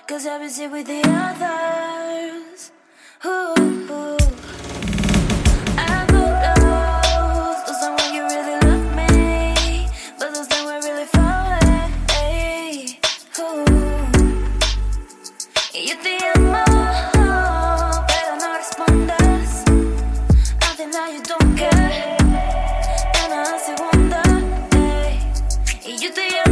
'cause I've been seen with the others. Ooh. I know those times when you really love me, but those times we're really far away. Y yo te amo, pero no respondes. Al final you don't care. Una segunda, y yo te amo.